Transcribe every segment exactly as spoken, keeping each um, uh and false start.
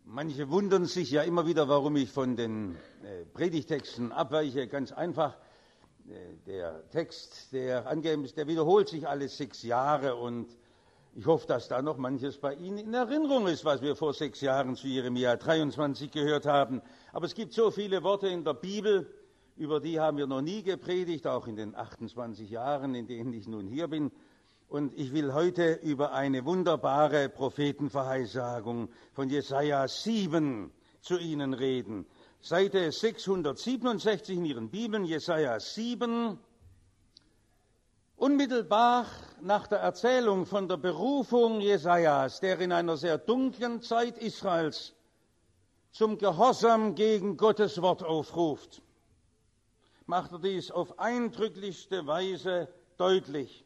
Manche wundern sich ja immer wieder, warum ich von den äh, Predigtexten abweiche. Ganz einfach, äh, der Text, der angegeben ist, der wiederholt sich alle sechs Jahre und ich hoffe, dass da noch manches bei Ihnen in Erinnerung ist, was wir vor sechs Jahren zu Jeremia dreiundzwanzig gehört haben. Aber es gibt so viele Worte in der Bibel, über die haben wir noch nie gepredigt, auch in den achtundzwanzig Jahren, in denen ich nun hier bin. Und ich will heute über eine wunderbare Prophetenverweissagung von Jesaja sieben zu Ihnen reden. Seite sechshundertsiebenundsechzig in Ihren Bibeln, Jesaja sieben. Unmittelbar nach der Erzählung von der Berufung Jesajas, der in einer sehr dunklen Zeit Israels zum Gehorsam gegen Gottes Wort aufruft, macht er dies auf eindrücklichste Weise deutlich.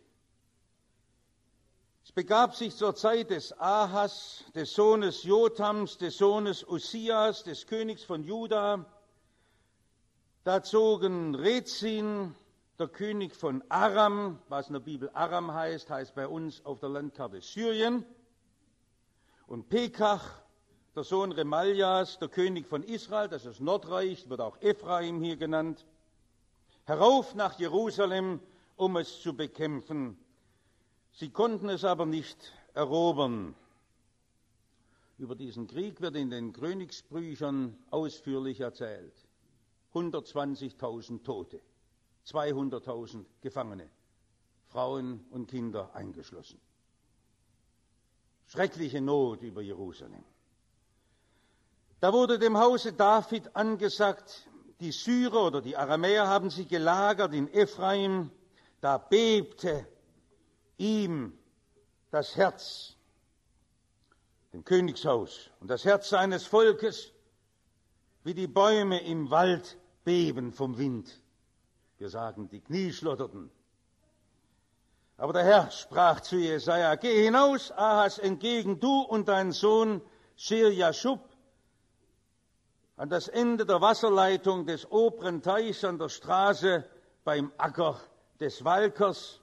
Es begab sich zur Zeit des Ahas, des Sohnes Jotams, des Sohnes Ussias, des Königs von Juda. Da zogen Rezin, der König von Aram, was in der Bibel Aram heißt, heißt bei uns auf der Landkarte Syrien, und Pekach, der Sohn Remaljas, der König von Israel, das ist Nordreich, wird auch Ephraim hier genannt, herauf nach Jerusalem, um es zu bekämpfen. Sie konnten es aber nicht erobern. Über diesen Krieg wird in den Königsbüchern ausführlich erzählt. hundertzwanzigtausend Tote, zweihunderttausend Gefangene, Frauen und Kinder eingeschlossen. Schreckliche Not über Jerusalem. Da wurde dem Hause David angesagt, die Syrer oder die Aramäer haben sich gelagert in Ephraim, da bebte ihm das Herz, dem Königshaus und das Herz seines Volkes, wie die Bäume im Wald beben vom Wind. Wir sagen, die Knie schlotterten. Aber der Herr sprach zu Jesaja: Geh hinaus, Ahas entgegen, du und dein Sohn Schir-Jaschub, an das Ende der Wasserleitung des oberen Teichs an der Straße beim Acker des Walkers,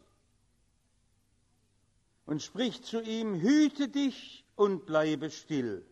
und spricht zu ihm: Hüte dich und bleibe still.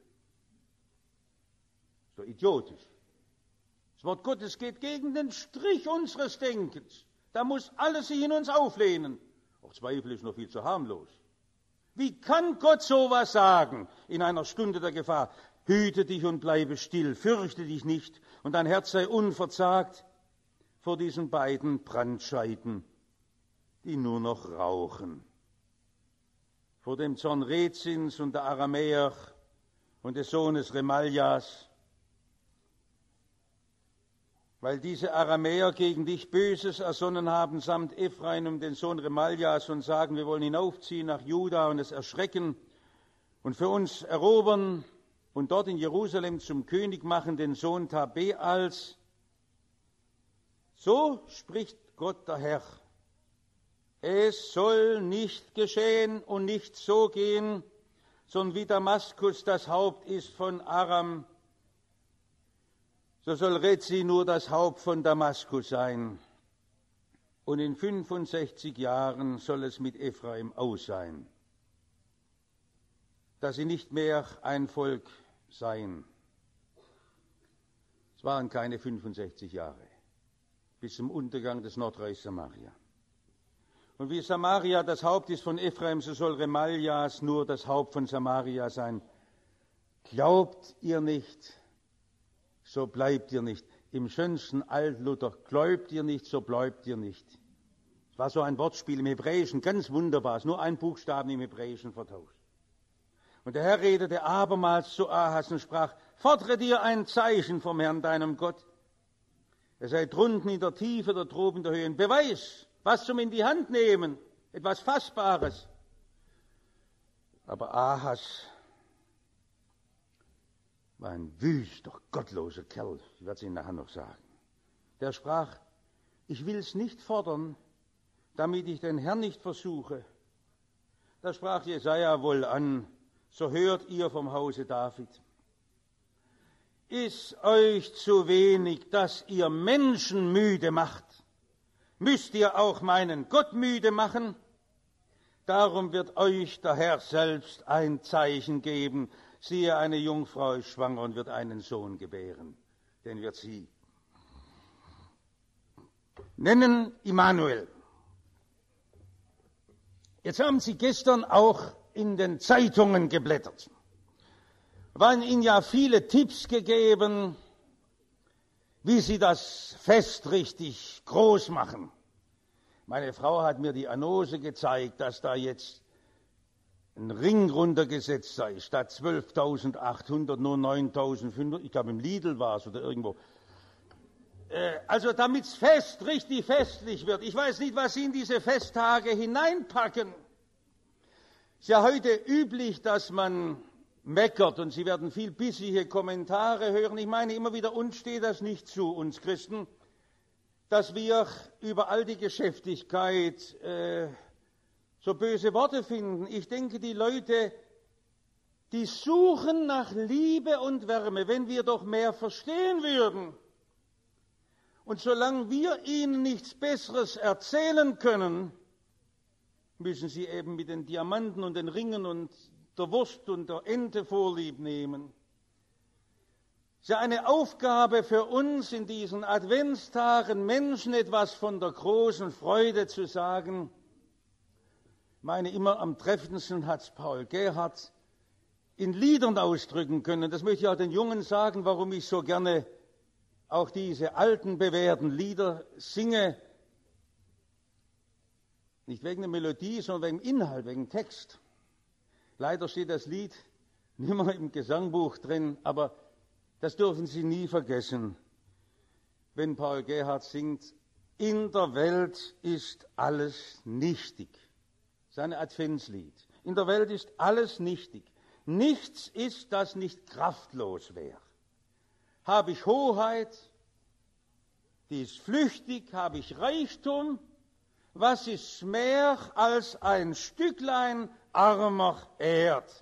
So idiotisch. Das Wort Gottes geht gegen den Strich unseres Denkens. Da muss alles sich in uns auflehnen. Auch Zweifel ist noch viel zu harmlos. Wie kann Gott sowas sagen in einer Stunde der Gefahr? Hüte dich und bleibe still, fürchte dich nicht, und dein Herz sei unverzagt vor diesen beiden Brandscheiten, die nur noch rauchen. Vor dem Zorn Rezins und der Aramäer und des Sohnes Remaljas, weil diese Aramäer gegen dich Böses ersonnen haben, samt Ephraim und den Sohn Remaljas, und sagen, wir wollen hinaufziehen nach Juda und es erschrecken und für uns erobern und dort in Jerusalem zum König machen den Sohn Tabeals. So spricht Gott der Herr: Es soll nicht geschehen und nicht so gehen, sondern wie Damaskus das Haupt ist von Aram, so soll Rezin nur das Haupt von Damaskus sein. Und in fünfundsechzig Jahren soll es mit Ephraim aus sein, dass sie nicht mehr ein Volk seien. Es waren keine fünfundsechzig Jahre, bis zum Untergang des Nordreichs Samaria. Und wie Samaria das Haupt ist von Ephraim, so soll Remaljas nur das Haupt von Samaria sein. Glaubt ihr nicht, so bleibt ihr nicht. Im schönsten Altluther: Gläubt ihr nicht, so bleibt ihr nicht. Es war so ein Wortspiel im Hebräischen, ganz wunderbar, es ist nur ein Buchstaben im Hebräischen vertauscht. Und der Herr redete abermals zu Ahas und sprach: Fordere dir ein Zeichen vom Herrn, deinem Gott. Er sei drunten in der Tiefe, der droben in der Höhe. Beweis, was zum in die Hand nehmen, etwas Fassbares. Aber Ahas war ein wüster, gottloser Kerl, ich werde es Ihnen nachher noch sagen. Der sprach: Ich will es nicht fordern, damit ich den Herrn nicht versuche. Da sprach Jesaja wohl an: So hört ihr vom Hause David. Ist euch zu wenig, dass ihr Menschen müde macht? Müsst ihr auch meinen Gott müde machen? Darum wird euch der Herr selbst ein Zeichen geben. siehe, eine Jungfrau ist schwanger und wird einen Sohn gebären, den wird sie nennen Immanuel. Jetzt haben Sie gestern auch in den Zeitungen geblättert. Waren Ihnen ja viele Tipps gegeben, wie Sie das Fest richtig groß machen. Meine Frau hat mir die Annonce gezeigt, dass da jetzt ein Ring runtergesetzt sei, statt zwölftausendachthundert nur neuntausendfünfhundert, ich glaube im Lidl war es oder irgendwo. Äh, also damit es fest, richtig festlich wird. Ich weiß nicht, was Sie in diese Festtage hineinpacken. Es ist ja heute üblich, dass man meckert und Sie werden viel bissige Kommentare hören. Ich meine immer wieder, uns steht das nicht zu, uns Christen, dass wir über all die Geschäftigkeit äh, so böse Worte finden. Ich denke, die Leute, die suchen nach Liebe und Wärme, wenn wir doch mehr verstehen würden. Und solange wir ihnen nichts Besseres erzählen können, müssen sie eben mit den Diamanten und den Ringen und der Wurst und der Ente Vorlieb nehmen. Es ist ja eine Aufgabe für uns in diesen Adventstagen, Menschen etwas von der großen Freude zu sagen. Ich meine, immer am treffendsten hat es Paul Gerhardt in Liedern ausdrücken können. Das möchte ich auch den Jungen sagen, warum ich so gerne auch diese alten, bewährten Lieder singe. Nicht wegen der Melodie, sondern wegen dem Inhalt, wegen dem Text. Leider steht das Lied nicht mehr im Gesangbuch drin, aber das dürfen Sie nie vergessen, wenn Paul Gerhardt singt, in der Welt ist alles nichtig. Sein Adventslied. In der Welt ist alles nichtig. Nichts ist, das nicht kraftlos wäre. Habe ich Hoheit, die ist flüchtig, habe ich Reichtum, was ist mehr als ein Stücklein armer Erd?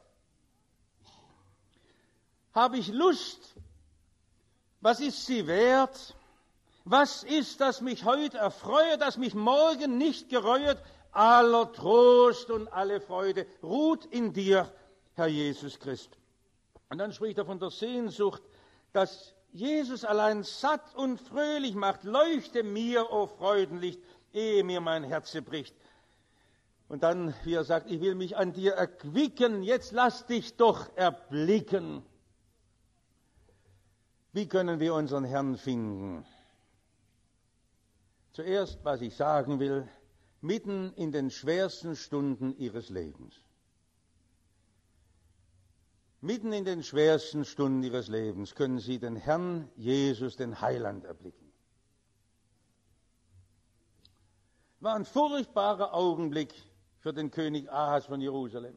Habe ich Lust, was ist sie wert? Was ist, das mich heute erfreut, das mich morgen nicht gereuet? Aller Trost und alle Freude ruht in dir, Herr Jesus Christ. Und dann spricht er von der Sehnsucht, dass Jesus allein satt und fröhlich macht. Leuchte mir, o Freudenlicht, ehe mir mein Herz bricht. Und dann, wie er sagt, ich will mich an dir erquicken, jetzt lass dich doch erblicken. Wie können wir unseren Herrn finden? Zuerst, was ich sagen will, mitten in den schwersten Stunden ihres Lebens. Mitten in den schwersten Stunden ihres Lebens können sie den Herrn Jesus, den Heiland, erblicken. War ein furchtbarer Augenblick für den König Ahas von Jerusalem.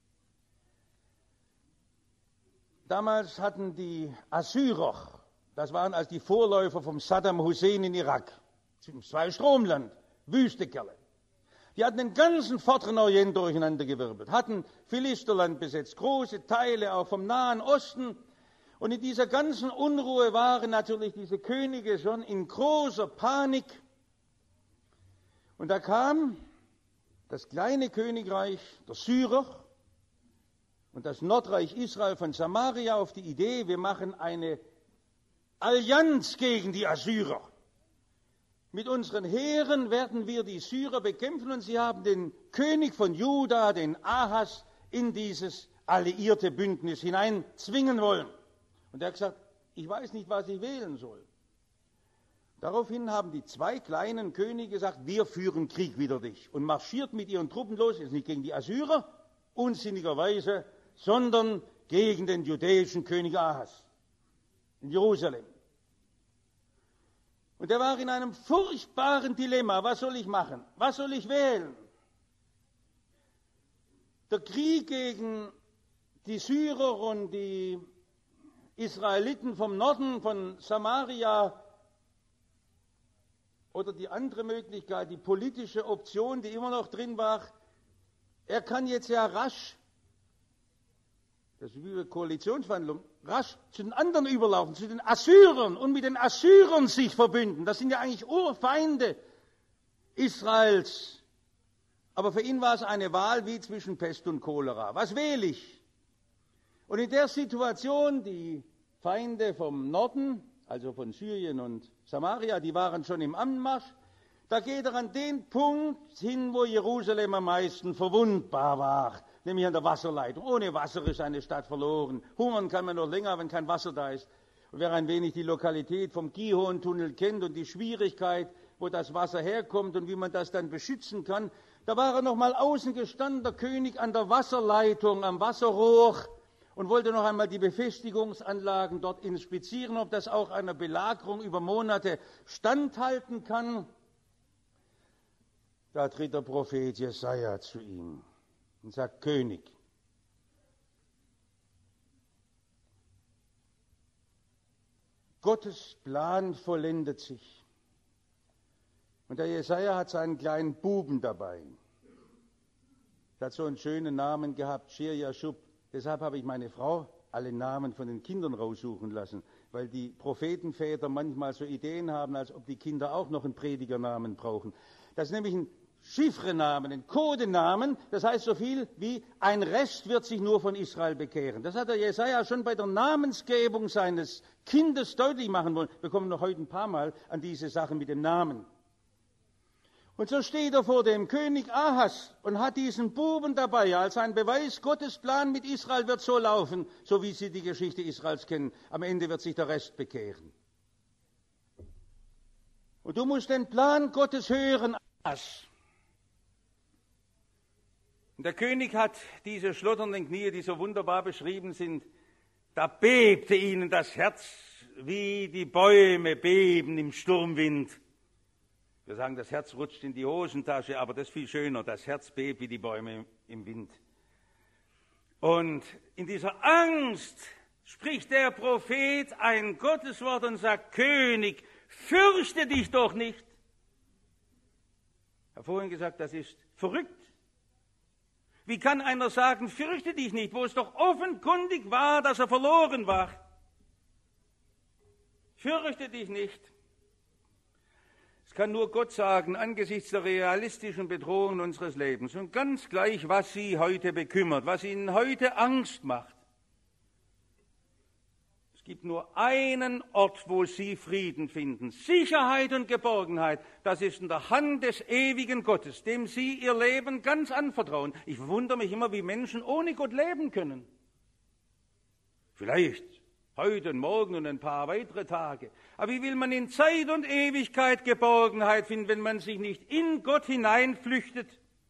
Damals hatten die Assyrer, das waren also die Vorläufer vom Saddam Hussein in Irak, zwei Stromland, Wüstekerle. Die hatten den ganzen vorderen Orient durcheinandergewirbelt, hatten Philisterland besetzt, große Teile auch vom Nahen Osten. Und in dieser ganzen Unruhe waren natürlich diese Könige schon in großer Panik. Und da kam das kleine Königreich der Syrer und das Nordreich Israel von Samaria auf die Idee, wir machen eine Allianz gegen die Assyrer. Mit unseren Heeren werden wir die Syrer bekämpfen und sie haben den König von Juda, den Ahas, in dieses alliierte Bündnis hineinzwingen wollen. Und er hat gesagt, ich weiß nicht, was ich wählen soll. Daraufhin haben die zwei kleinen Könige gesagt, wir führen Krieg wider dich und marschiert mit ihren Truppen los, jetzt nicht gegen die Assyrer, unsinnigerweise, sondern gegen den judäischen König Ahas in Jerusalem. Und er war in einem furchtbaren Dilemma. Was soll ich machen? Was soll ich wählen? Der Krieg gegen die Syrer und die Israeliten vom Norden, von Samaria, oder die andere Möglichkeit, die politische Option, die immer noch drin war, er kann jetzt ja rasch, das ist wie eine Koalitionsverhandlung, rasch zu den anderen überlaufen, zu den Assyrern und mit den Assyrern sich verbünden. Das sind ja eigentlich Urfeinde Israels. Aber für ihn war es eine Wahl wie zwischen Pest und Cholera. Was wähle ich? Und in der Situation, die Feinde vom Norden, also von Syrien und Samaria, die waren schon im Anmarsch, da geht er an den Punkt hin, wo Jerusalem am meisten verwundbar war, nämlich an der Wasserleitung. Ohne Wasser ist eine Stadt verloren. Hungern kann man noch länger, wenn kein Wasser da ist. Und wer ein wenig die Lokalität vom Gihon-Tunnel kennt und die Schwierigkeit, wo das Wasser herkommt und wie man das dann beschützen kann, da war er noch mal außen gestanden, der König an der Wasserleitung, am Wasserrohr, und wollte noch einmal die Befestigungsanlagen dort inspizieren, ob das auch einer Belagerung über Monate standhalten kann. Da tritt der Prophet Jesaja zu ihm und sagt: König, Gottes Plan vollendet sich. Und der Jesaja hat seinen kleinen Buben dabei. Der hat so einen schönen Namen gehabt, Shir Yashub. Deshalb habe ich meine Frau alle Namen von den Kindern raussuchen lassen, weil die Prophetenväter manchmal so Ideen haben, als ob die Kinder auch noch einen Predigernamen brauchen. Das ist nämlich ein Chiffrenamen, ein Codenamen, das heißt so viel wie: ein Rest wird sich nur von Israel bekehren. Das hat der Jesaja schon bei der Namensgebung seines Kindes deutlich machen wollen. Wir kommen noch heute ein paar Mal an diese Sache mit dem Namen. Und so steht er vor dem König Ahas und hat diesen Buben dabei als ein Beweis: Gottes Plan mit Israel wird so laufen, so wie Sie die Geschichte Israels kennen. Am Ende wird sich der Rest bekehren. Und du musst den Plan Gottes hören, Ahas. Und der König hat diese schlotternden Knie, die so wunderbar beschrieben sind, da bebte ihnen das Herz, wie die Bäume beben im Sturmwind. Wir sagen, das Herz rutscht in die Hosentasche, aber das ist viel schöner. Das Herz bebt wie die Bäume im Wind. Und in dieser Angst spricht der Prophet ein Gotteswort und sagt: König, fürchte dich doch nicht. Ich habe vorhin gesagt, das ist verrückt. Wie kann einer sagen, fürchte dich nicht, wo es doch offenkundig war, dass er verloren war? Fürchte dich nicht. Das kann nur Gott sagen, angesichts der realistischen Bedrohung unseres Lebens. Und ganz gleich, was Sie heute bekümmert, was Ihnen heute Angst macht. Es gibt nur einen Ort, wo Sie Frieden finden. Sicherheit und Geborgenheit, das ist in der Hand des ewigen Gottes, dem Sie Ihr Leben ganz anvertrauen. Ich wundere mich immer, wie Menschen ohne Gott leben können. Vielleicht heute und morgen und ein paar weitere Tage. Aber wie will man in Zeit und Ewigkeit Geborgenheit finden, wenn man sich nicht in Gott hineinflüchtet?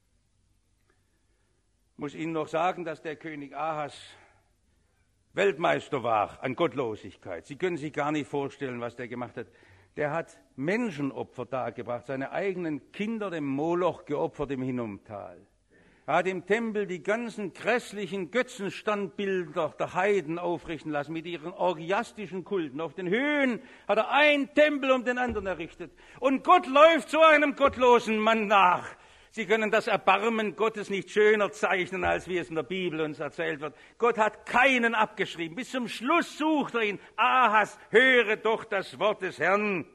Ich muss Ihnen noch sagen, dass der König Ahas Weltmeister war an Gottlosigkeit. Sie können sich gar nicht vorstellen, was der gemacht hat. Der hat Menschenopfer dargebracht, seine eigenen Kinder dem Moloch geopfert im Hinnomtal. Er hat im Tempel die ganzen grässlichen Götzenstandbilder der Heiden aufrichten lassen mit ihren orgiastischen Kulten. Auf den Höhen hat er einen Tempel um den anderen errichtet. Und Gott läuft so einem gottlosen Mann nach. Sie können das Erbarmen Gottes nicht schöner zeichnen, als wie es in der Bibel uns erzählt wird. Gott hat keinen abgeschrieben. Bis zum Schluss sucht er ihn. Ahas, höre doch das Wort des Herrn.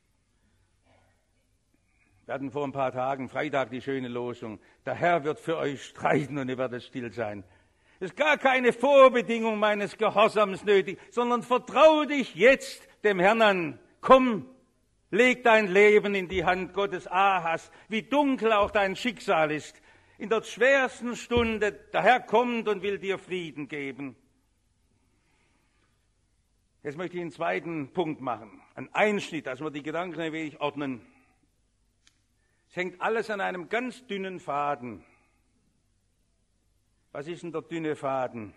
Wir hatten vor ein paar Tagen, Freitag, die schöne Losung: Der Herr wird für euch streiten und ihr werdet still sein. Es ist gar keine Vorbedingung meines Gehorsams nötig, sondern vertraue dich jetzt dem Herrn an. Komm, leg dein Leben in die Hand Gottes. Ahas, wie dunkel auch dein Schicksal ist. In der schwersten Stunde, der Herr kommt und will dir Frieden geben. Jetzt möchte ich einen zweiten Punkt machen, einen Einschnitt, dass wir die Gedanken ein wenig ordnen. Es hängt alles an einem ganz dünnen Faden. Was ist denn der dünne Faden?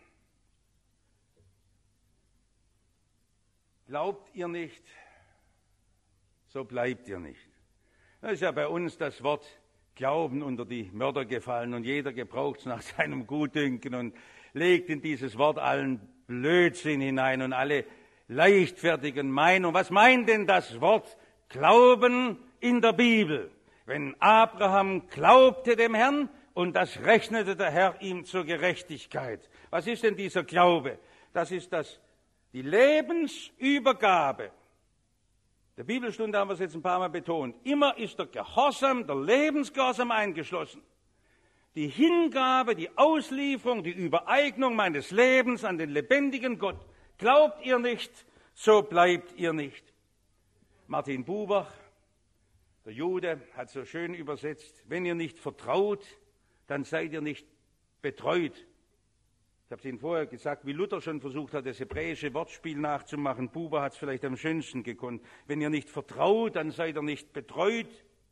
Glaubt ihr nicht, so bleibt ihr nicht. Da ist ja bei uns das Wort Glauben unter die Mörder gefallen und jeder gebraucht es nach seinem Gutdünken und legt in dieses Wort allen Blödsinn hinein und alle leichtfertigen Meinungen. Was meint denn das Wort Glauben in der Bibel? Wenn Abraham glaubte dem Herrn und das rechnete der Herr ihm zur Gerechtigkeit. Was ist denn dieser Glaube? Das ist das, die Lebensübergabe. Der Bibelstunde haben wir es jetzt ein paar Mal betont. Immer ist der Gehorsam, der Lebensgehorsam eingeschlossen. Die Hingabe, die Auslieferung, die Übereignung meines Lebens an den lebendigen Gott. Glaubt ihr nicht, so bleibt ihr nicht. Martin Buber, der Jude, hat so schön übersetzt, wenn ihr nicht vertraut, dann seid ihr nicht betreut. Ich habe es Ihnen vorher gesagt, wie Luther schon versucht hat, das hebräische Wortspiel nachzumachen. Buber hat es vielleicht am schönsten gekonnt. Wenn ihr nicht vertraut, dann seid ihr nicht betreut.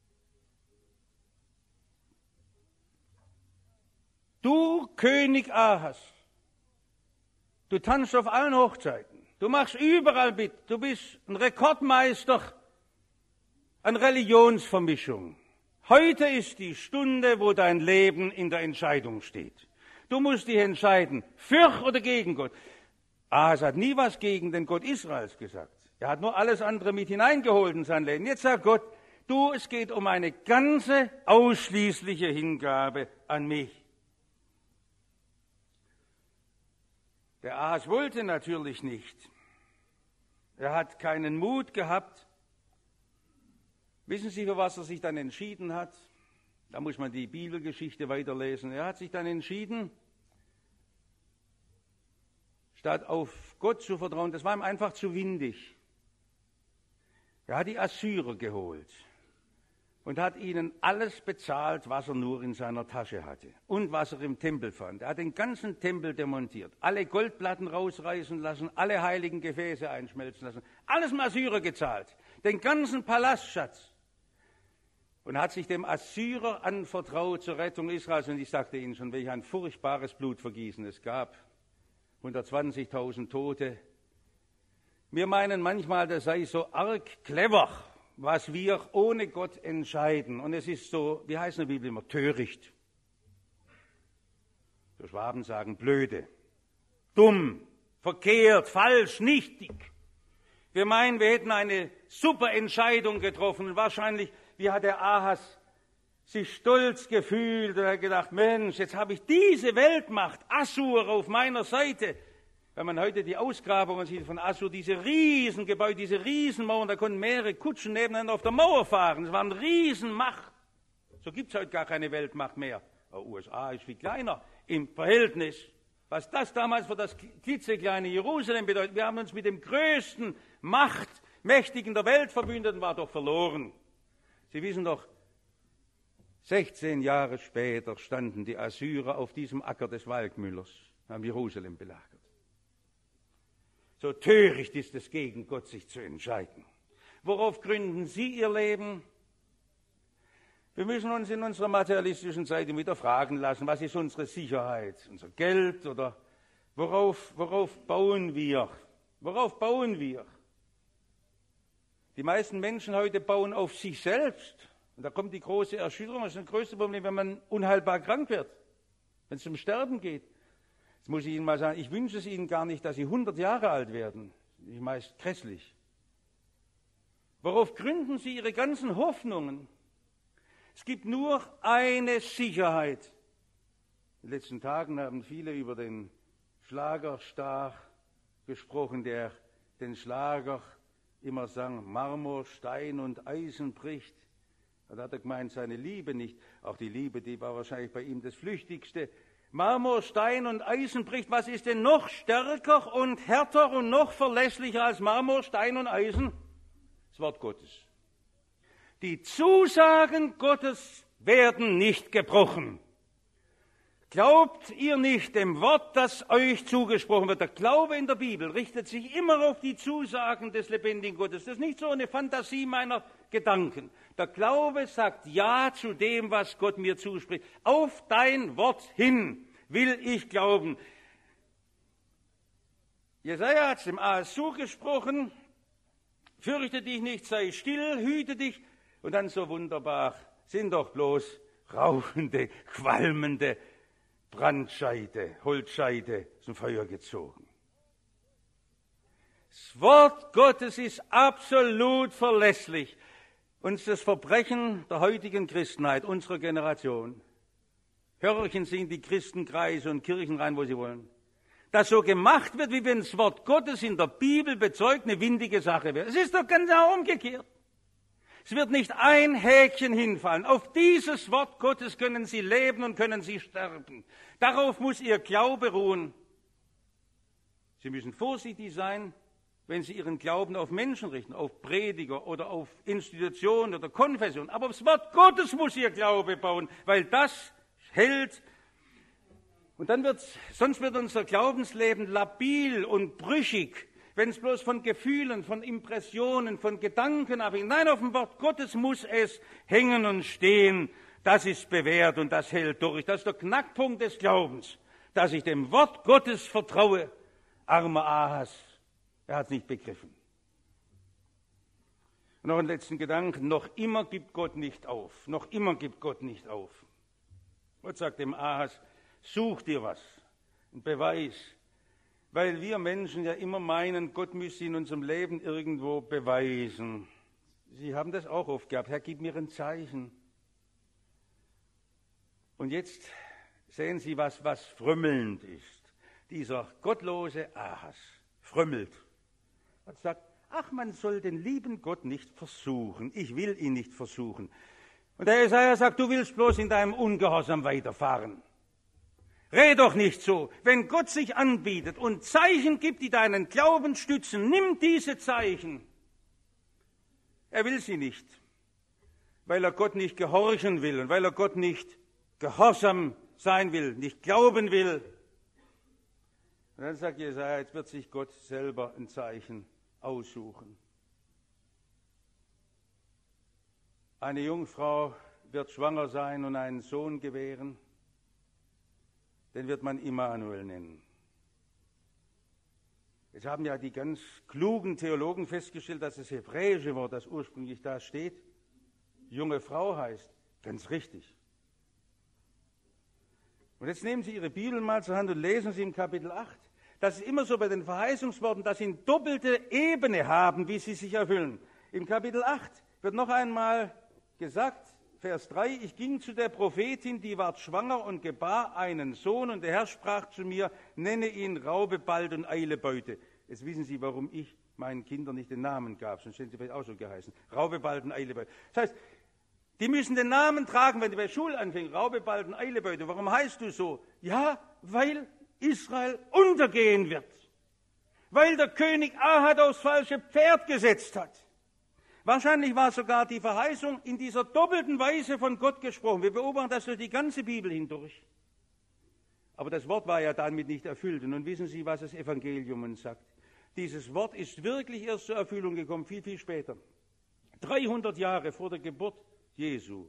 Du König Ahas, du tanzt auf allen Hochzeiten, du machst überall mit, du bist ein Rekordmeister an Religionsvermischung. Heute ist die Stunde, wo dein Leben in der Entscheidung steht. Du musst dich entscheiden, für oder gegen Gott. Ahas hat nie was gegen den Gott Israels gesagt. Er hat nur alles andere mit hineingeholt in sein Leben. Jetzt sagt Gott, du, es geht um eine ganze, ausschließliche Hingabe an mich. Der Ahas wollte natürlich nicht. Er hat keinen Mut gehabt. Wissen Sie, für was er sich dann entschieden hat? Da muss man die Bibelgeschichte weiterlesen. Er hat sich dann entschieden, statt auf Gott zu vertrauen, das war ihm einfach zu windig. Er hat die Assyrer geholt und hat ihnen alles bezahlt, was er nur in seiner Tasche hatte und was er im Tempel fand. Er hat den ganzen Tempel demontiert, alle Goldplatten rausreißen lassen, alle heiligen Gefäße einschmelzen lassen, alles dem Assyrer gezahlt, den ganzen Palastschatz. Und hat sich dem Assyrer anvertraut zur Rettung Israels. Und ich sagte Ihnen schon, welch ein furchtbares Blutvergießen es gab. hundertzwanzigtausend Tote. Wir meinen manchmal, das sei so arg clever, was wir ohne Gott entscheiden. Und es ist so, wie heißt in der Bibel immer, töricht. Die Schwaben sagen blöde, dumm, verkehrt, falsch, nichtig. Wir meinen, wir hätten eine super Entscheidung getroffen. Und wahrscheinlich, wie hat der Ahas sich stolz gefühlt und hat gedacht, Mensch, jetzt habe ich diese Weltmacht, Assur, auf meiner Seite. Wenn man heute die Ausgrabungen sieht von Assur, diese Riesengebäude, diese Riesenmauern, da konnten mehrere Kutschen nebeneinander auf der Mauer fahren. Es war eine Riesenmacht. So gibt es heute gar keine Weltmacht mehr. Die U S A ist viel kleiner im Verhältnis. Was das damals für das klitzekleine Jerusalem bedeutet, wir haben uns mit dem größten Machtmächtigen der Welt verbündet und war doch verloren. Sie wissen doch, sechzehn Jahre später standen die Assyrer auf diesem Acker des Walkmüllers, haben Jerusalem belagert. So töricht ist es, gegen Gott sich zu entscheiden. Worauf gründen Sie Ihr Leben? Wir müssen uns in unserer materialistischen Zeit wieder fragen lassen, was ist unsere Sicherheit, unser Geld oder worauf, worauf bauen wir? Worauf bauen wir? Die meisten Menschen heute bauen auf sich selbst. Und da kommt die große Erschütterung. Das ist das größte Problem, wenn man unheilbar krank wird, wenn es zum Sterben geht. Jetzt muss ich Ihnen mal sagen, ich wünsche es Ihnen gar nicht, dass Sie hundert Jahre alt werden. Das ist meist grässlich. Worauf gründen Sie Ihre ganzen Hoffnungen? Es gibt nur eine Sicherheit. In den letzten Tagen haben viele über den Schlagerstar gesprochen, der den Schlager immer sang, Marmor, Stein und Eisen bricht. Da hat er gemeint, seine Liebe nicht. Auch die Liebe, die war wahrscheinlich bei ihm das Flüchtigste. Marmor, Stein und Eisen bricht. Was ist denn noch stärker und härter und noch verlässlicher als Marmor, Stein und Eisen? Das Wort Gottes. Die Zusagen Gottes werden nicht gebrochen. Glaubt ihr nicht dem Wort, das euch zugesprochen wird? Der Glaube in der Bibel richtet sich immer auf die Zusagen des lebendigen Gottes. Das ist nicht so eine Fantasie meiner Gedanken. Der Glaube sagt Ja zu dem, was Gott mir zuspricht. Auf dein Wort hin will ich glauben. Jesaja hat es dem Ahas zugesprochen, fürchte dich nicht, sei still, hüte dich. Und dann so wunderbar, sind doch bloß rauchende, qualmende Brandscheide, Holzscheide zum Feuer gezogen. Das Wort Gottes ist absolut verlässlich. Und das Verbrechen der heutigen Christenheit, unserer Generation, hörchen Sie in die Christenkreise und Kirchen rein, wo Sie wollen, dass so gemacht wird, wie wenn das Wort Gottes in der Bibel bezeugt, eine windige Sache wäre. Es ist doch ganz umgekehrt. Es wird nicht ein Häkchen hinfallen. Auf dieses Wort Gottes können Sie leben und können Sie sterben. Darauf muss Ihr Glaube ruhen. Sie müssen vorsichtig sein, wenn Sie Ihren Glauben auf Menschen richten, auf Prediger oder auf Institutionen oder Konfession. Aber aufs Wort Gottes muss Ihr Glaube bauen, weil das hält. Und dann wird, sonst wird unser Glaubensleben labil und brüchig, wenn es bloß von Gefühlen, von Impressionen, von Gedanken abhängt. Nein, auf dem Wort Gottes muss es hängen und stehen. Das ist bewährt und das hält durch. Das ist der Knackpunkt des Glaubens, dass ich dem Wort Gottes vertraue. Armer Ahas, er hat es nicht begriffen. Und noch einen letzten Gedanken. Noch immer gibt Gott nicht auf. Noch immer gibt Gott nicht auf. Gott sagt dem Ahas, such dir was, einen Beweis. Weil wir Menschen ja immer meinen, Gott müsse in unserem Leben irgendwo beweisen. Sie haben das auch oft gehabt. Herr, gib mir ein Zeichen. Und jetzt sehen Sie, was, was frömmelnd ist. Dieser gottlose Ahas frömmelt. Er sagt, ach, man soll den lieben Gott nicht versuchen. Ich will ihn nicht versuchen. Und der Jesaja sagt, du willst bloß in deinem Ungehorsam weiterfahren. Red doch nicht so. Wenn Gott sich anbietet und Zeichen gibt, die deinen Glauben stützen, nimm diese Zeichen. Er will sie nicht, weil er Gott nicht gehorchen will und weil er Gott nicht gehorsam sein will, nicht glauben will. Und dann sagt Jesaja, jetzt wird sich Gott selber ein Zeichen aussuchen. Eine Jungfrau wird schwanger sein und einen Sohn gebären. Den wird man Immanuel nennen. Jetzt haben ja die ganz klugen Theologen festgestellt, dass das hebräische Wort, das ursprünglich da steht, junge Frau heißt. Ganz richtig. Und jetzt nehmen Sie Ihre Bibel mal zur Hand und lesen Sie im Kapitel acht. Das ist immer so bei den Verheißungsworten, dass sie eine doppelte Ebene haben, wie sie sich erfüllen. Im Kapitel acht wird noch einmal gesagt, Vers drei, ich ging zu der Prophetin, die ward schwanger und gebar einen Sohn, und der Herr sprach zu mir, nenne ihn Raube bald und eile Beute. Jetzt wissen Sie, warum ich meinen Kindern nicht den Namen gab, sonst hätten sie vielleicht auch so geheißen. Raube bald und eile Beute. Das heißt, die müssen den Namen tragen, wenn die bei Schule anfängt, Raube bald und eile Beute. Warum heißt du so? Ja, weil Israel untergehen wird. Weil der König Ahab aufs falsche Pferd gesetzt hat. Wahrscheinlich war sogar die Verheißung in dieser doppelten Weise von Gott gesprochen. Wir beobachten das durch die ganze Bibel hindurch. Aber das Wort war ja damit nicht erfüllt. Und nun wissen Sie, was das Evangelium uns sagt. Dieses Wort ist wirklich erst zur Erfüllung gekommen, viel, viel später. dreihundert Jahre vor der Geburt Jesu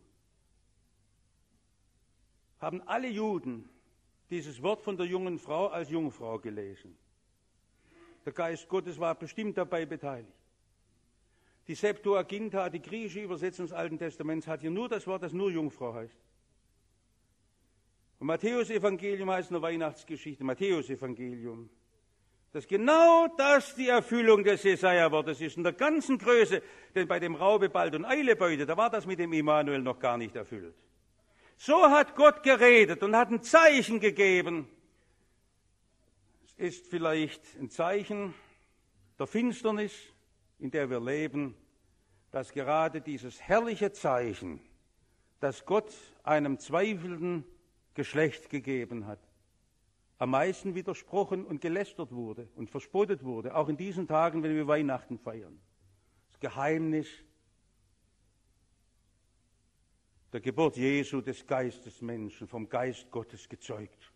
haben alle Juden dieses Wort von der jungen Frau als Jungfrau gelesen. Der Geist Gottes war bestimmt dabei beteiligt. Die Septuaginta, die griechische Übersetzung des Alten Testaments, hat hier nur das Wort, das nur Jungfrau heißt. Und Matthäus-Evangelium heißt eine Weihnachtsgeschichte, Matthäus-Evangelium. Dass genau das die Erfüllung des Jesaja-Wortes ist, in der ganzen Größe. Denn bei dem Raube bald und eile Beute, da war das mit dem Immanuel noch gar nicht erfüllt. So hat Gott geredet und hat ein Zeichen gegeben. Es ist vielleicht ein Zeichen der Finsternis, in der wir leben, dass gerade dieses herrliche Zeichen, das Gott einem zweifelnden Geschlecht gegeben hat, am meisten widersprochen und gelästert wurde und verspottet wurde, auch in diesen Tagen, wenn wir Weihnachten feiern. Das Geheimnis der Geburt Jesu, des Geistes Menschen, vom Geist Gottes gezeugt.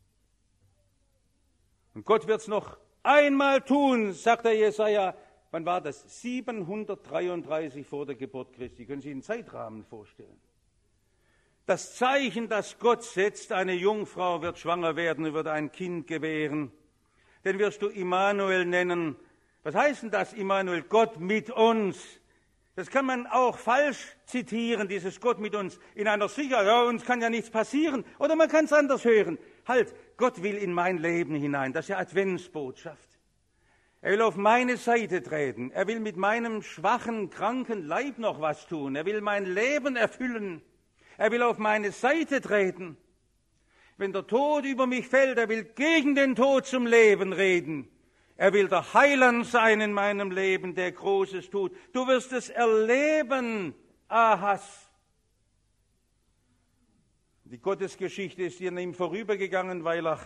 Und Gott wird es noch einmal tun, sagt der Jesaja. Wann war das? siebenhundertdreiunddreißig vor der Geburt Christi. Können Sie sich einen Zeitrahmen vorstellen? Das Zeichen, das Gott setzt, eine Jungfrau wird schwanger werden und wird ein Kind gebären. Den wirst du Immanuel nennen. Was heißt denn das, Immanuel? Gott mit uns. Das kann man auch falsch zitieren, dieses Gott mit uns, in einer Sicherheit, ja, uns kann ja nichts passieren. Oder man kann es anders hören. Halt, Gott will in mein Leben hinein. Das ist ja Adventsbotschaft. Er will auf meine Seite treten. Er will mit meinem schwachen, kranken Leib noch was tun. Er will mein Leben erfüllen. Er will auf meine Seite treten. Wenn der Tod über mich fällt, er will gegen den Tod zum Leben reden. Er will der Heiland sein in meinem Leben, der Großes tut. Du wirst es erleben, Ahas. Die Gottesgeschichte ist an ihm vorübergegangen, weil er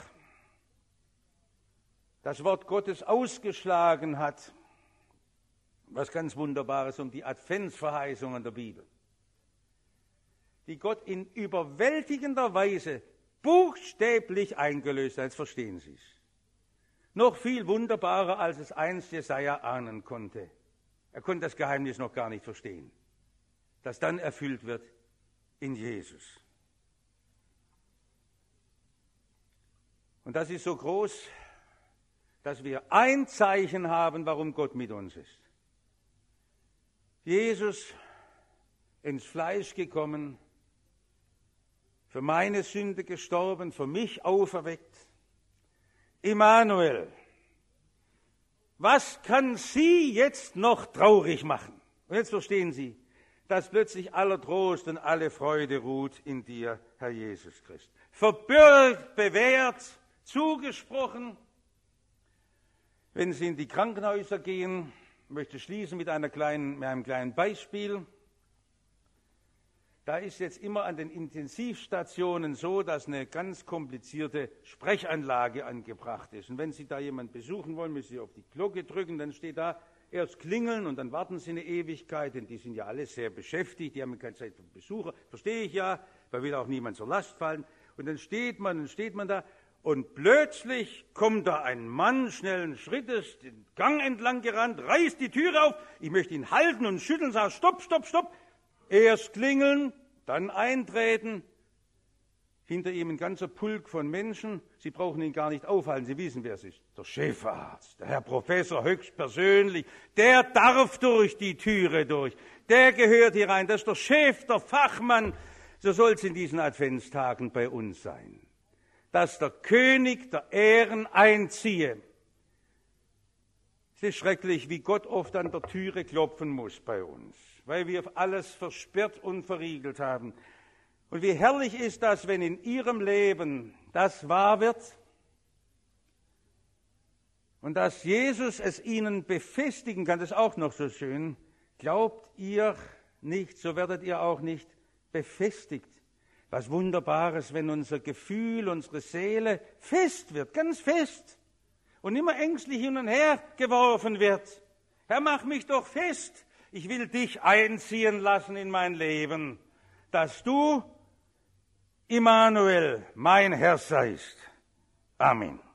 das Wort Gottes ausgeschlagen hat. Was ganz Wunderbares um die Adventsverheißungen der Bibel, die Gott in überwältigender Weise buchstäblich eingelöst hat. Jetzt verstehen Sie es. Noch viel wunderbarer, als es einst Jesaja ahnen konnte. Er konnte das Geheimnis noch gar nicht verstehen, das dann erfüllt wird in Jesus. Und das ist so groß, dass wir ein Zeichen haben, warum Gott mit uns ist. Jesus ins Fleisch gekommen, für meine Sünde gestorben, für mich auferweckt. Immanuel, was kann Sie jetzt noch traurig machen? Und jetzt verstehen Sie, dass plötzlich aller Trost und alle Freude ruht in dir, Herr Jesus Christ. Verbürgt, bewährt, zugesprochen. Wenn Sie in die Krankenhäuser gehen, ich möchte schließen mit, einer kleinen, mit einem kleinen Beispiel. Da ist jetzt immer an den Intensivstationen so, dass eine ganz komplizierte Sprechanlage angebracht ist. Und wenn Sie da jemanden besuchen wollen, müssen Sie auf die Glocke drücken, dann steht da erst klingeln und dann warten Sie eine Ewigkeit, denn die sind ja alle sehr beschäftigt, die haben keine Zeit für Besucher, verstehe ich ja, weil will auch niemand zur Last fallen. Und dann steht man, dann steht man da und plötzlich kommt da ein Mann schnellen Schrittes den Gang entlang gerannt, reißt die Türe auf, ich möchte ihn halten und schütteln, sage stopp, stopp, stopp. Erst klingeln, dann eintreten. Hinter ihm ein ganzer Pulk von Menschen. Sie brauchen ihn gar nicht aufhalten, Sie wissen, wer es ist. Der Chefarzt, der Herr Professor höchstpersönlich. Der darf durch die Türe durch. Der gehört hier rein. Das ist der Chef, der Fachmann. So soll es in diesen Adventstagen bei uns sein. Dass der König der Ehren einziehe. Es ist schrecklich, wie Gott oft an der Türe klopfen muss bei uns, weil wir alles versperrt und verriegelt haben. Und wie herrlich ist das, wenn in Ihrem Leben das wahr wird und dass Jesus es Ihnen befestigen kann, das ist auch noch so schön. Glaubt ihr nicht, so werdet ihr auch nicht befestigt. Was Wunderbares, wenn unser Gefühl, unsere Seele fest wird, ganz fest und immer ängstlich hin und her geworfen wird. Herr, mach mich doch fest. Ich will dich einziehen lassen in mein Leben, dass du, Immanuel, mein Herr seist. Amen.